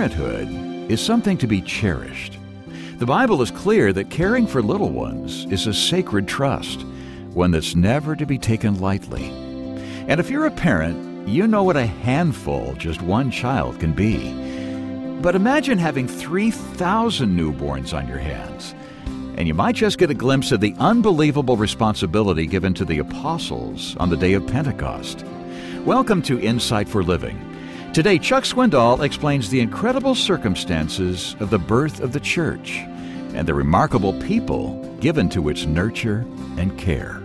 Parenthood is something to be cherished. The Bible is clear that caring for little ones is a sacred trust, one that's never to be taken lightly. And if you're a parent, you know what a handful just one child can be. But imagine having 3,000 newborns on your hands, and you might just get a glimpse of the unbelievable responsibility given to the apostles on the day of Pentecost. Welcome to Insight for Living. Today, Chuck Swindoll explains the incredible circumstances of the birth of the church and the remarkable people given to its nurture and care.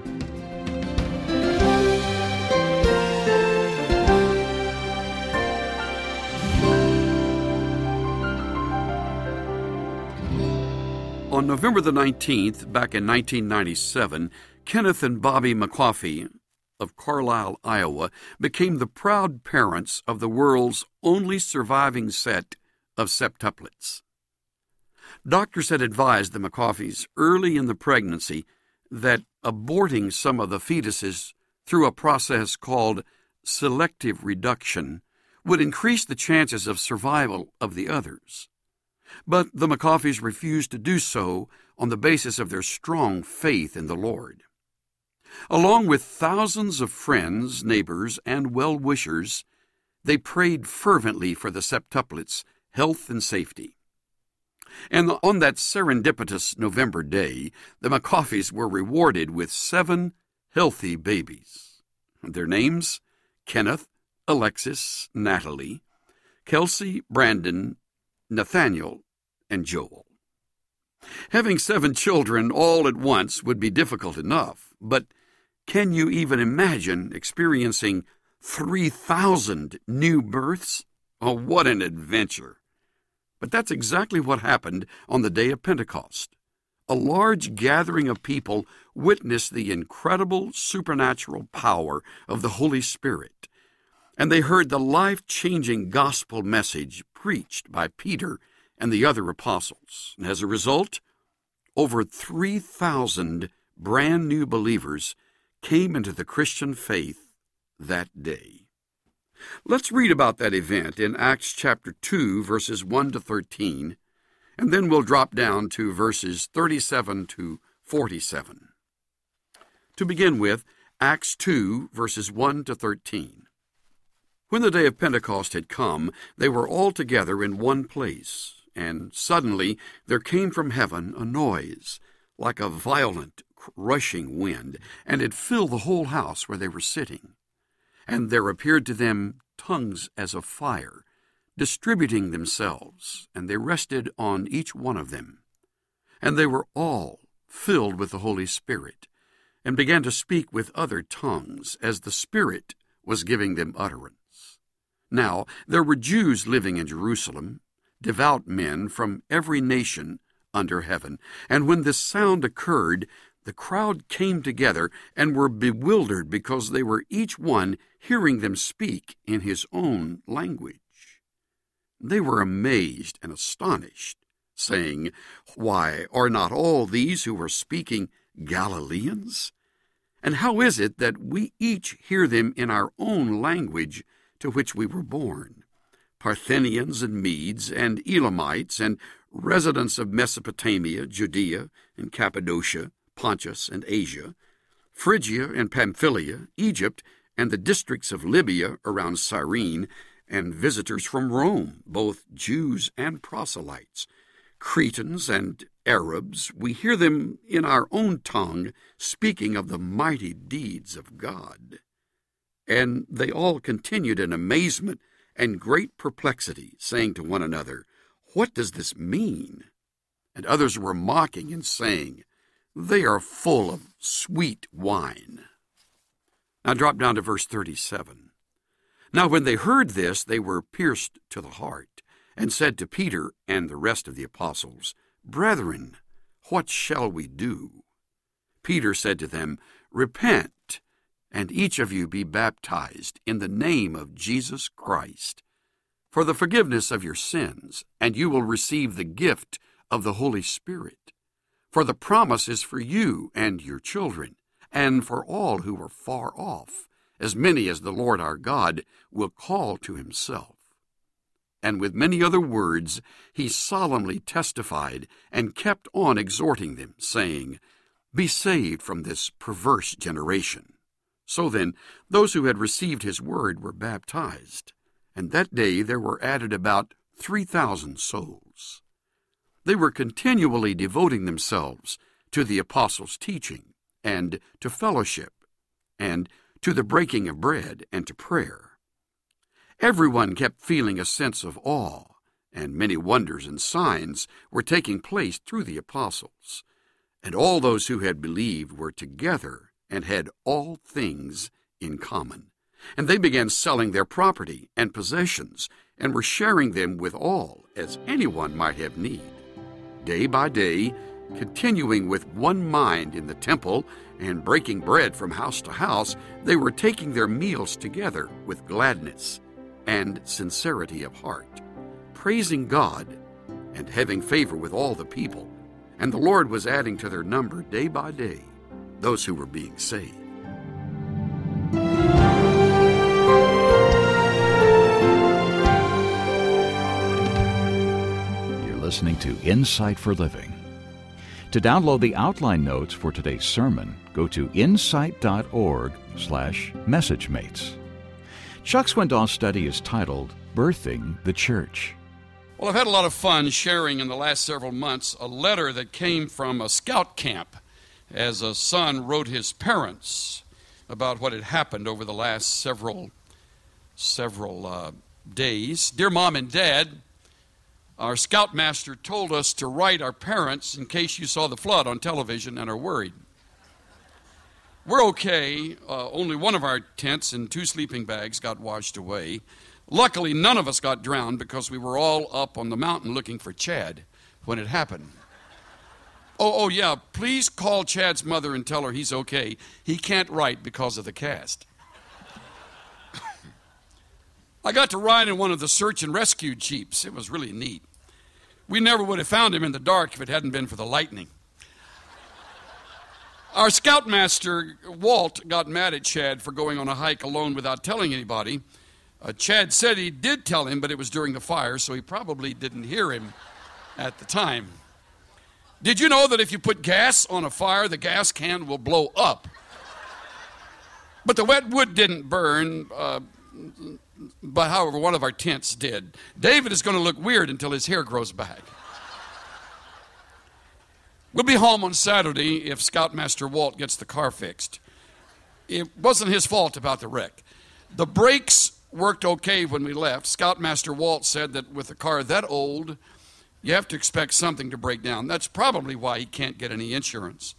On November the 19th, back in 1997, Kenneth and Bobby McCoffey of Carlisle, Iowa, became the proud parents of the world's only surviving set of septuplets. Doctors had advised the McCoffeys early in the pregnancy that aborting some of the fetuses through a process called selective reduction would increase the chances of survival of the others. But the McCoffeys refused to do so on the basis of their strong faith in the Lord. Along with thousands of friends, neighbors, and well-wishers, they prayed fervently for the septuplets' health and safety. And on that serendipitous November day, the McCoffeys were rewarded with 7 healthy babies. Their names: Kenneth, Alexis, Natalie, Kelsey, Brandon, Nathaniel, and Joel. Having 7 children all at once would be difficult enough, but can you even imagine experiencing 3,000 new births? Oh, what an adventure! But that's exactly what happened on the day of Pentecost. A large gathering of people witnessed the incredible supernatural power of the Holy Spirit, and they heard the life-changing gospel message preached by Peter and the other apostles. And as a result, over 3,000 brand new believers came into the Christian faith that day. Let's read about that event in Acts chapter 2, verses 1 to 13, and then we'll drop down to verses 37 to 47. To begin with, Acts 2, verses 1 to 13. When the day of Pentecost had come, they were all together in one place, and suddenly there came from heaven a noise, like a violent rushing wind, and it filled the whole house where they were sitting. And there appeared to them tongues as of fire, distributing themselves, and they rested on each one of them. And they were all filled with the Holy Spirit, and began to speak with other tongues, as the Spirit was giving them utterance. Now there were Jews living in Jerusalem, devout men from every nation under heaven. And when this sound occurred, the crowd came together and were bewildered because they were each one hearing them speak in his own language. They were amazed and astonished, saying, "Why, are not all these who are speaking Galileans? And how is it that we each hear them in our own language to which we were born? Parthians and Medes and Elamites and residents of Mesopotamia, Judea and Cappadocia, Pontus and Asia, Phrygia and Pamphylia, Egypt, and the districts of Libya around Cyrene, and visitors from Rome, both Jews and proselytes, Cretans and Arabs, we hear them in our own tongue speaking of the mighty deeds of God." And they all continued in amazement and great perplexity, saying to one another, "What does this mean?" And others were mocking and saying, "They are full of sweet wine." Now drop down to verse 37. Now when they heard this, they were pierced to the heart, and said to Peter and the rest of the apostles, "Brethren, what shall we do?" Peter said to them, "Repent, and each of you be baptized in the name of Jesus Christ, for the forgiveness of your sins, and you will receive the gift of the Holy Spirit. For the promise is for you and your children, and for all who are far off, as many as the Lord our God will call to himself." And with many other words he solemnly testified and kept on exhorting them, saying, Be saved from this perverse generation. So then, those who had received his word were baptized, and that day there were added about 3,000 souls. They were continually devoting themselves to the apostles' teaching, and to fellowship, and to the breaking of bread, and to prayer. Everyone kept feeling a sense of awe, and many wonders and signs were taking place through the apostles. And all those who had believed were together and had all things in common. And they began selling their property and possessions, and were sharing them with all, as anyone might have need. Day by day, continuing with one mind in the temple and breaking bread from house to house, they were taking their meals together with gladness and sincerity of heart, praising God and having favor with all the people. And the Lord was adding to their number day by day those who were being saved. You're listening to Insight for Living. To download the outline notes for today's sermon, go to insight.org/messagemates. Chuck Swindoll's study is titled Birthing the Church. Well, I've had a lot of fun sharing in the last several months a letter that came from a scout camp as a son wrote his parents about what had happened over the last several days. Dear Mom and Dad, our scoutmaster told us to write our parents in case you saw the flood on television and are worried. We're okay. Only one of our tents and 2 sleeping bags got washed away. Luckily, none of us got drowned because we were all up on the mountain looking for Chad when it happened. Oh, yeah, please call Chad's mother and tell her he's okay. He can't write because of the cast. I got to ride in one of the search and rescue jeeps. It was really neat. We never would have found him in the dark if it hadn't been for the lightning. Our scoutmaster, Walt, got mad at Chad for going on a hike alone without telling anybody. Chad said he did tell him, but it was during the fire, so he probably didn't hear him at the time. Did you know that if you put gas on a fire, the gas can will blow up? But the wet wood didn't burn, but however, one of our tents did. David is going to look weird until his hair grows back. We'll be home on Saturday if Scoutmaster Walt gets the car fixed. It wasn't his fault about the wreck. The brakes worked okay when we left. Scoutmaster Walt said that with a car that old, you have to expect something to break down. That's probably why he can't get any insurance.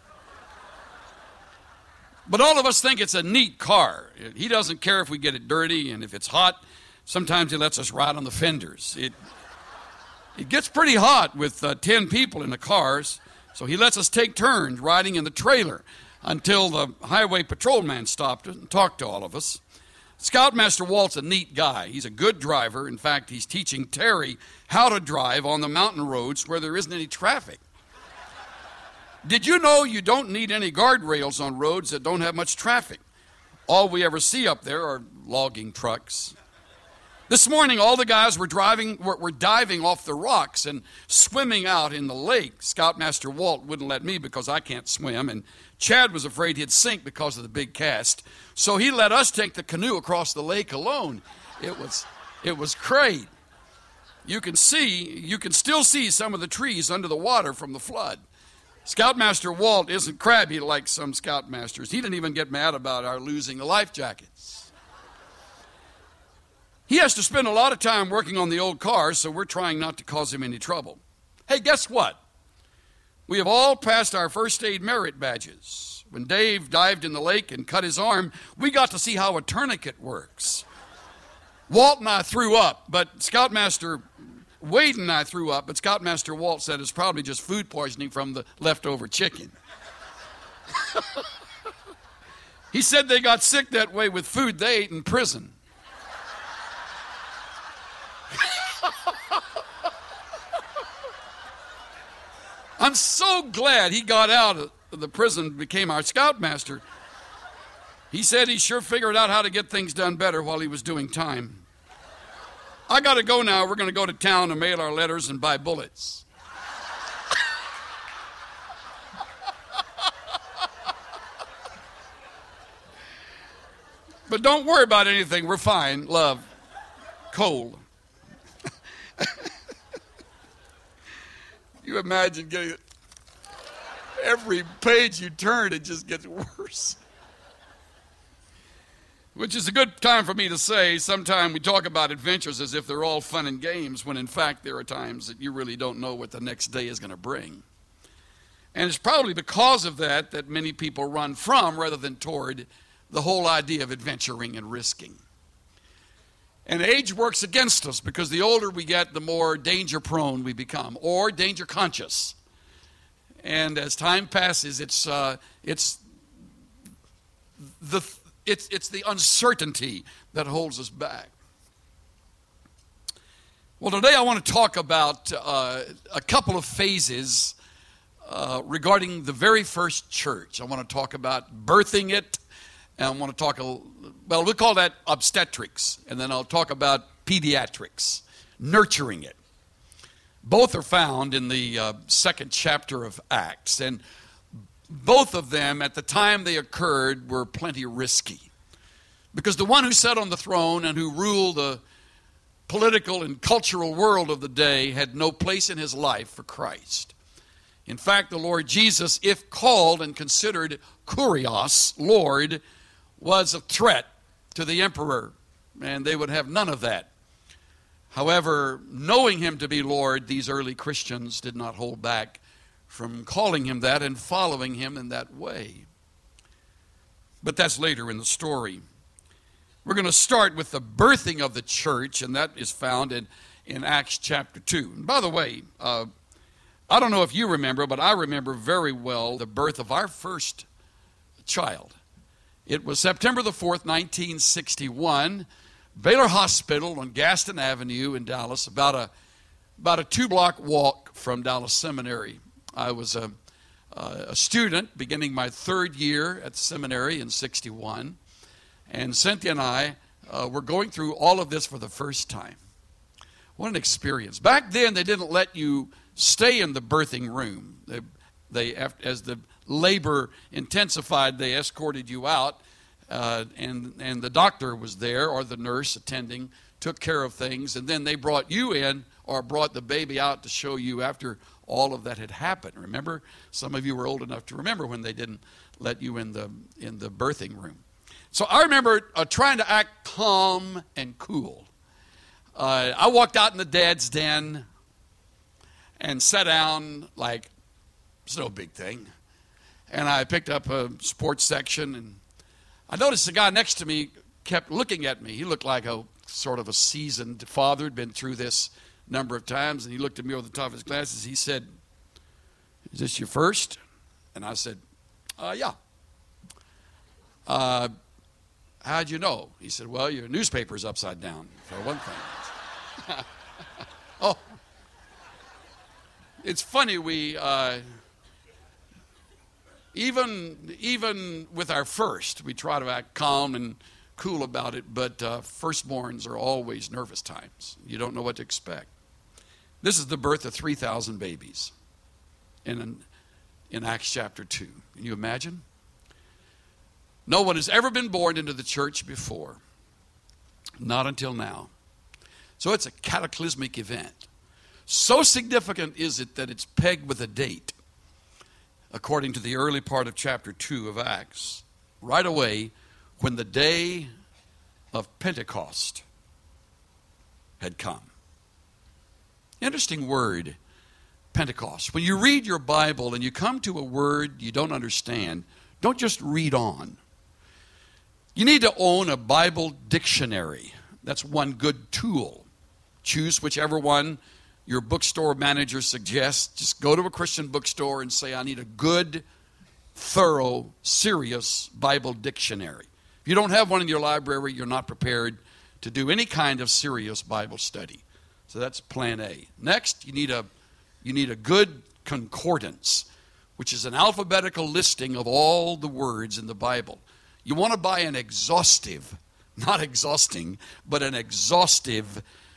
But all of us think it's a neat car. He doesn't care if we get it dirty, and if it's hot, sometimes he lets us ride on the fenders. It gets pretty hot with 10 people in the cars, so he lets us take turns riding in the trailer until the highway patrolman stopped and talked to all of us. Scoutmaster Walt's a neat guy. He's a good driver. In fact, he's teaching Terry how to drive on the mountain roads where there isn't any traffic. Did you know you don't need any guardrails on roads that don't have much traffic? All we ever see up there are logging trucks. This morning, all the guys were diving off the rocks and swimming out in the lake. Scoutmaster Walt wouldn't let me because I can't swim, and Chad was afraid he'd sink because of the big cast. So he let us take the canoe across the lake alone. It was great. You can still see some of the trees under the water from the flood. Scoutmaster Walt isn't crabby like some scoutmasters. He didn't even get mad about our losing the life jackets. He has to spend a lot of time working on the old cars, so we're trying not to cause him any trouble. Hey, guess what? We have all passed our first aid merit badges. When Dave dived in the lake and cut his arm, we got to see how a tourniquet works. Walt and I threw up, but Scoutmaster Wade and I threw up, but Scoutmaster Walt said it's probably just food poisoning from the leftover chicken. He said they got sick that way with food they ate in prison. I'm so glad he got out of the prison and became our scoutmaster. He said he sure figured out how to get things done better while he was doing time. I got to go now. We're going to go to town and mail our letters and buy bullets. But don't worry about anything. We're fine. Love. Cold. You imagine getting it. Every page you turn, it just gets worse. Which is a good time for me to say, sometimes we talk about adventures as if they're all fun and games, when in fact there are times that you really don't know what the next day is going to bring. And it's probably because of that that many people run from rather than toward the whole idea of adventuring and risking. And age works against us, because the older we get, the more danger prone we become, or danger conscious. And as time passes, it's the uncertainty that holds us back. Well, today I want to talk about a couple of phases regarding the very first church. I want to talk about birthing it, and I want to talk, we'll call that obstetrics, and then I'll talk about pediatrics, nurturing it. Both are found in the second chapter of Acts, and both of them, at the time they occurred, were plenty risky. Because the one who sat on the throne and who ruled the political and cultural world of the day had no place in his life for Christ. In fact, the Lord Jesus, if called and considered kurios, Lord, was a threat to the emperor, and they would have none of that. However, knowing him to be Lord, these early Christians did not hold back from calling him that and following him in that way. But that's later in the story. We're going to start with the birthing of the church, and that is found in Acts chapter 2. And by the way, I don't know if you remember, but I remember very well the birth of our first child. It was September the 4th, 1961, Baylor Hospital on Gaston Avenue in Dallas, about a 2-block walk from Dallas Seminary. I was a student beginning my third year at the seminary in 61, and Cynthia and I were going through all of this for the first time. What an experience. Back then, they didn't let you stay in the birthing room. As the labor intensified, they escorted you out, and the doctor was there, or the nurse attending, took care of things, and then they brought you in, or brought the baby out to show you after all of that had happened. Remember, some of you were old enough to remember when they didn't let you in the birthing room. So I remember trying to act calm and cool. I walked out in the dad's den and sat down like it's no big thing. And I picked up a sports section, and I noticed the guy next to me kept looking at me. He looked like a sort of a seasoned father, had been through this number of times, and he looked at me over the top of his glasses. He said, "Is this your first?" And I said, "Yeah." "How'd you know?" He said, "Well, your newspaper's upside down, for one thing." Oh, it's funny, we even with our first, we try to act calm and cool about it, but firstborns are always nervous times. You don't know what to expect. This is the birth of 3,000 babies in Acts chapter 2. Can you imagine? No one has ever been born into the church before. Not until now. So it's a cataclysmic event. So significant is it that it's pegged with a date, according to the early part of chapter 2 of Acts. Right away, when the day of Pentecost had come. Interesting word, Pentecost. When you read your Bible and you come to a word you don't understand, don't just read on. You need to own a Bible dictionary. That's one good tool. Choose whichever one your bookstore manager suggests. Just go to a Christian bookstore and say, "I need a good, thorough, serious Bible dictionary." If you don't have one in your library, you're not prepared to do any kind of serious Bible study. So that's plan A. Next, you need a good concordance, which is an alphabetical listing of all the words in the Bible. You want to buy an exhaustive, not exhausting, but an exhaustive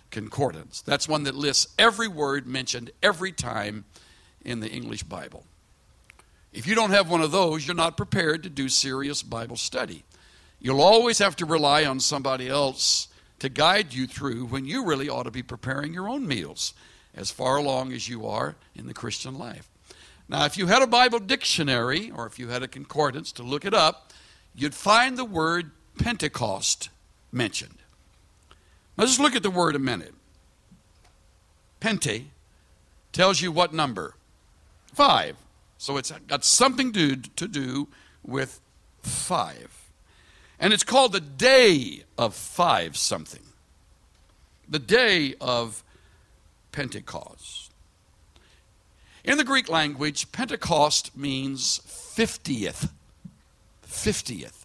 Concordance. That's one that lists every word mentioned every time in the English Bible. If you don't have one of those, you're not prepared to do serious Bible study. You'll always have to rely on somebody else to guide you through when you really ought to be preparing your own meals as far along as you are in the Christian life. Now, if you had a Bible dictionary or if you had a concordance to look it up, you'd find the word Pentecost mentioned. Now, just look at the word a minute. Pente tells you what number? 5. So it's got something to do with 5. And it's called the day of 5 something. The day of Pentecost. In the Greek language, Pentecost means 50th. 50th.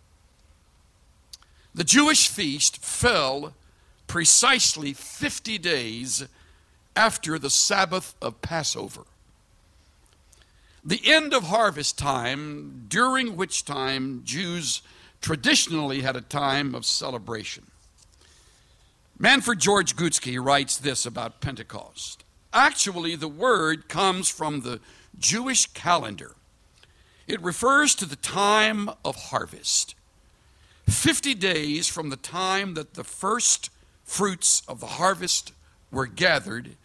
The Jewish feast fell precisely 50 days after the Sabbath of Passover. The end of harvest time, during which time Jews traditionally had a time of celebration. Manfred George Gutsky writes this about Pentecost. Actually, the word comes from the Jewish calendar. It refers to the time of harvest. 50 days from the time that the first fruits of the harvest were gathered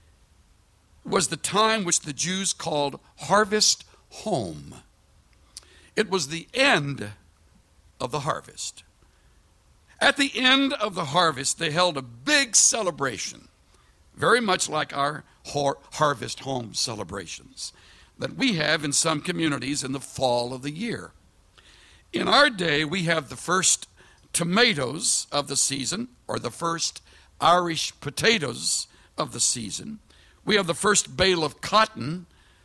was the time which the Jews called harvest home. It was the end of the harvest. At the end of the harvest, they held a big celebration, very much like our harvest home celebrations that we have in some communities in the fall of the year. In our day, we have the first tomatoes of the season, or the first Irish potatoes of the season. We have the first bale of cotton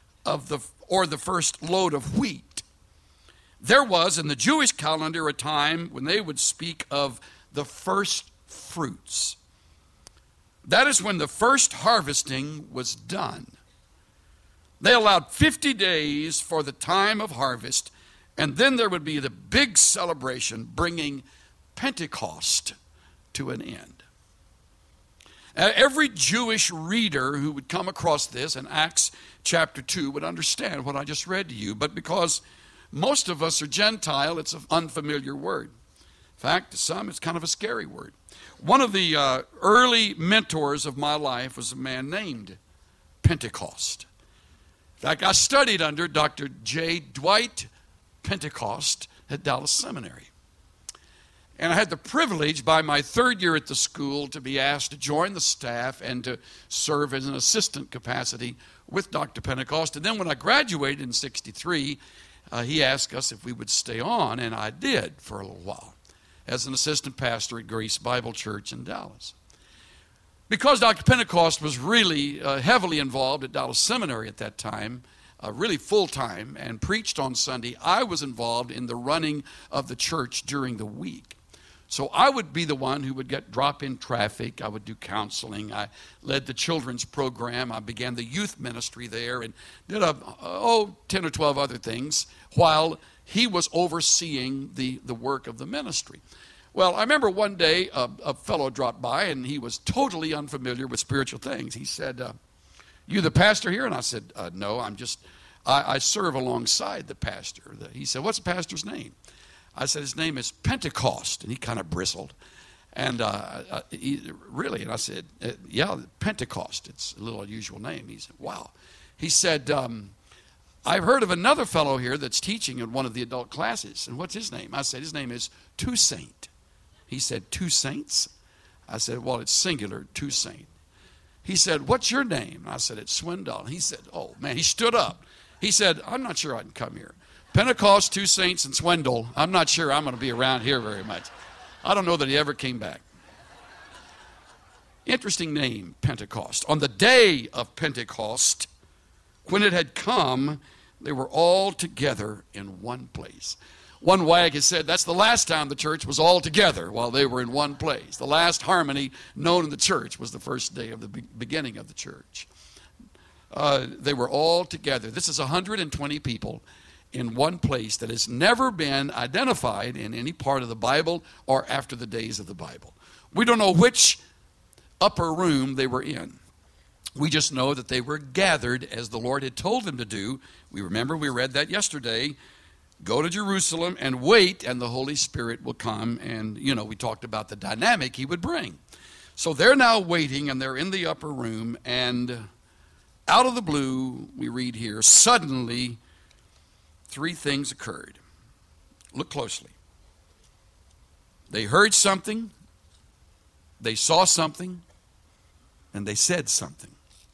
or the first load of wheat. There was in the Jewish calendar a time when they would speak of the first fruits. That is when the first harvesting was done. They allowed 50 days for the time of harvest, and then there would be the big celebration bringing Pentecost to an end. Every Jewish reader who would come across this in Acts chapter 2 would understand what I just read to you, but because most of us are Gentile, it's an unfamiliar word. In fact, to some, it's kind of a scary word. One of the early mentors of my life was a man named Pentecost. In fact, I studied under Dr. J. Dwight Pentecost at Dallas Seminary. And I had the privilege by my third year at the school to be asked to join the staff and to serve as an assistant capacity with Dr. Pentecost. And then when I graduated in 1963, he asked us if we would stay on, and I did for a little while as an assistant pastor at Grace Bible Church in Dallas. Because Dr. Pentecost was really heavily involved at Dallas Seminary at that time, really full-time, and preached on Sunday, I was involved in the running of the church during the week. So I would be the one who would get drop-in traffic. I would do counseling. I led the children's program. I began the youth ministry there and did 10 or 12 other things while he was overseeing the work of the ministry. Well, I remember one day a fellow dropped by, and he was totally unfamiliar with spiritual things. He said, "You the pastor here?" And I said, "No, I serve alongside the pastor." He said, "What's the pastor's name?" I said, "His name is Pentecost." And he kind of bristled. And really? And I said, "Yeah, Pentecost. It's a little unusual name." He said, "Wow." He said, "I've heard of another fellow here that's teaching in one of the adult classes. And what's his name?" I said, "His name is Toussaint." He said, "Two saints?" I said, "Well, it's singular, Toussaint." He said, "What's your name?" I said, "It's Swindoll." He said, "Oh, man," he stood up. He said, "I'm not sure I can come here. Pentecost, Two Saints, and Swindoll. I'm not sure I'm going to be around here very much." I don't know that he ever came back. Interesting name, Pentecost. On the day of Pentecost, when it had come, they were all together in one place. One wag has said that's the last time the church was all together while they were in one place. The last harmony known in the church was the first day of the beginning of the church. They were all together. This is 120 people in one place that has never been identified in any part of the Bible or after the days of the Bible. We don't know which upper room they were in. We just know that they were gathered as the Lord had told them to do. We read that yesterday. Go to Jerusalem and wait, and the Holy Spirit will come. And, we talked about the dynamic he would bring. So they're now waiting, and they're in the upper room, and out of the blue, we read here, suddenly 3 things occurred. Look closely. They heard something, they saw something, and they said something.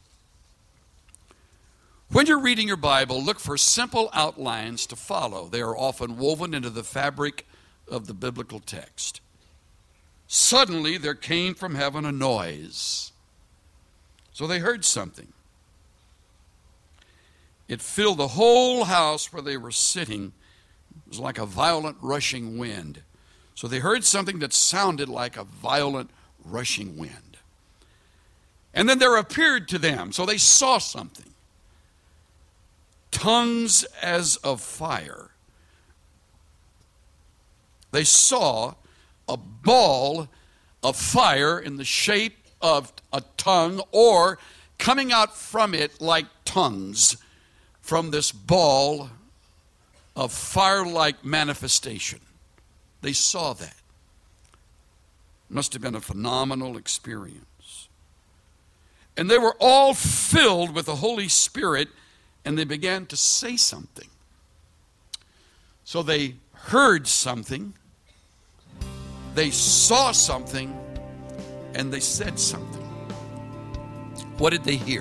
When you're reading your Bible, look for simple outlines to follow. They are often woven into the fabric of the biblical text. Suddenly there came from heaven a noise. So they heard something. It filled the whole house where they were sitting. It was like a violent rushing wind. So they heard something that sounded like a violent rushing wind. And then there appeared to them, so they saw something. Tongues as of fire. They saw a ball of fire in the shape of a tongue, or coming out from it like tongues from this ball of fire-like manifestation. They saw that. Must have been a phenomenal experience. And they were all filled with the Holy Spirit, and they began to say something. So they heard something, they saw something, and they said something. What did they hear?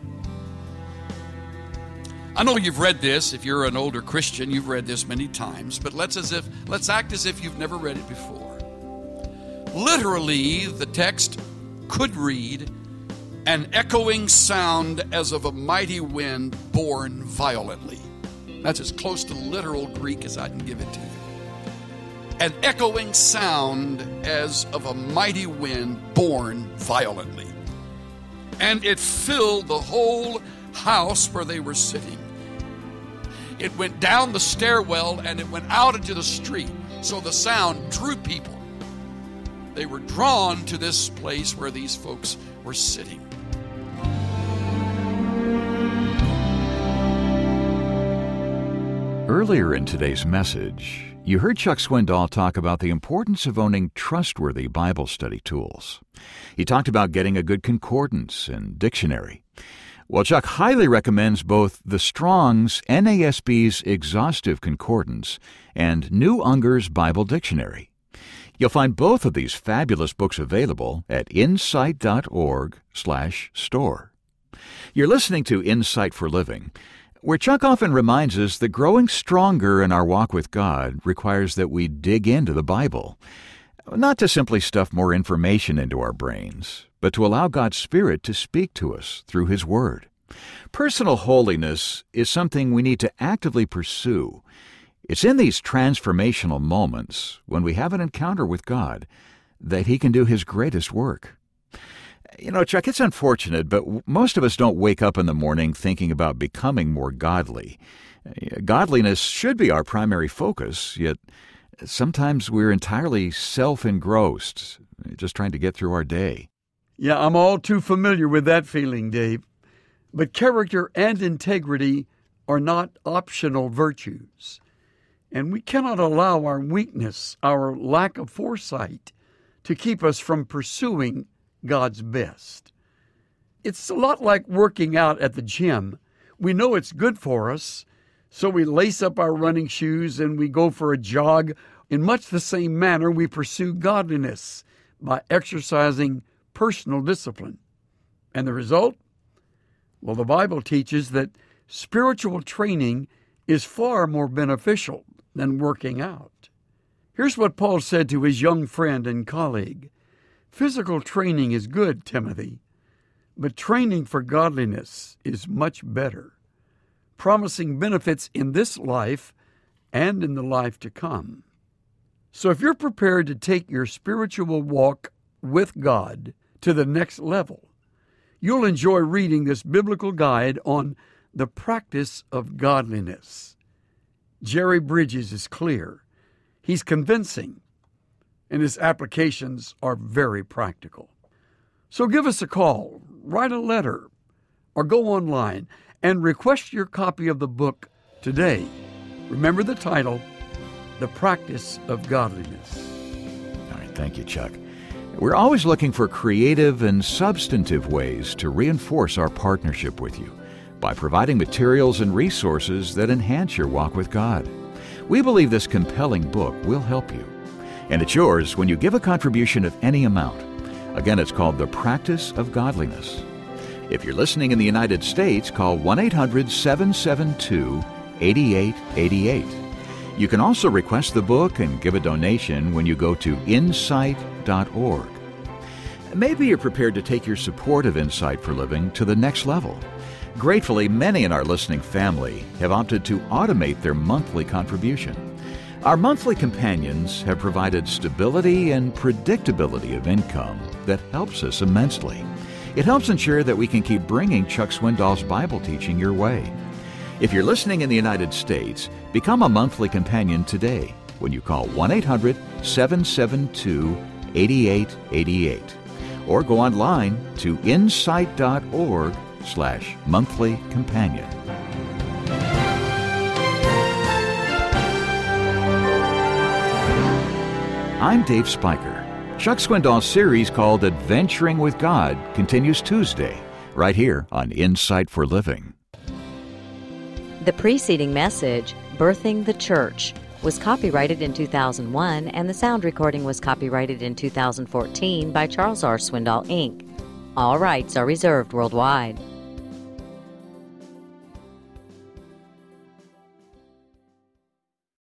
I know you've read this. If you're an older Christian, you've read this many times, but let's act as if you've never read it before. Literally, the text could read, an echoing sound as of a mighty wind born violently. That's as close to literal Greek as I can give it to you. An echoing sound as of a mighty wind born violently. And it filled the whole house where they were sitting. It went down the stairwell and it went out into the street. So the sound drew people. They were drawn to this place where these folks were sitting. Earlier in today's message, you heard Chuck Swindoll talk about the importance of owning trustworthy Bible study tools. He talked about getting a good concordance and dictionary. Well, Chuck highly recommends both the Strong's NASB's Exhaustive Concordance and New Unger's Bible Dictionary. You'll find both of these fabulous books available at insight.org/store. You're listening to Insight for Living, where Chuck often reminds us that growing stronger in our walk with God requires that we dig into the Bible, not to simply stuff more information into our brains, but to allow God's Spirit to speak to us through His Word. Personal holiness is something we need to actively pursue. It's in these transformational moments, when we have an encounter with God, that He can do His greatest work. Chuck, it's unfortunate, but most of us don't wake up in the morning thinking about becoming more godly. Godliness should be our primary focus, yet sometimes we're entirely self-engrossed, just trying to get through our day. Yeah, I'm all too familiar with that feeling, Dave. But character and integrity are not optional virtues. And we cannot allow our weakness, our lack of foresight, to keep us from pursuing God's best. It's a lot like working out at the gym. We know it's good for us, so we lace up our running shoes and we go for a jog. In much the same manner, we pursue godliness by exercising personal discipline. And the result? Well, the Bible teaches that spiritual training is far more beneficial than working out. Here's what Paul said to his young friend and colleague. Physical training is good, Timothy, but training for godliness is much better, promising benefits in this life and in the life to come. So if you're prepared to take your spiritual walk with God to the next level, you'll enjoy reading this biblical guide on the practice of godliness. Jerry Bridges is clear. He's convincing, and his applications are very practical. So give us a call, write a letter, or go online and request your copy of the book today. Remember the title, The Practice of Godliness. All right, thank you, Chuck. We're always looking for creative and substantive ways to reinforce our partnership with you by providing materials and resources that enhance your walk with God. We believe this compelling book will help you. And it's yours when you give a contribution of any amount. Again, it's called The Practice of Godliness. If you're listening in the United States, call 1-800-772-8888. You can also request the book and give a donation when you go to insight.org. Maybe you're prepared to take your support of Insight for Living to the next level. Gratefully, many in our listening family have opted to automate their monthly contribution. Our monthly companions have provided stability and predictability of income that helps us immensely. It helps ensure that we can keep bringing Chuck Swindoll's Bible teaching your way. If you're listening in the United States, become a monthly companion today when you call 1-800-772-8888 or go online to insight.org/monthly companion. I'm Dave Spiker. Chuck Swindoll's series called Adventuring with God continues Tuesday, right here on Insight for Living. The preceding message, Birthing the Church, was copyrighted in 2001, and the sound recording was copyrighted in 2014 by Charles R. Swindoll, Inc. All rights are reserved worldwide.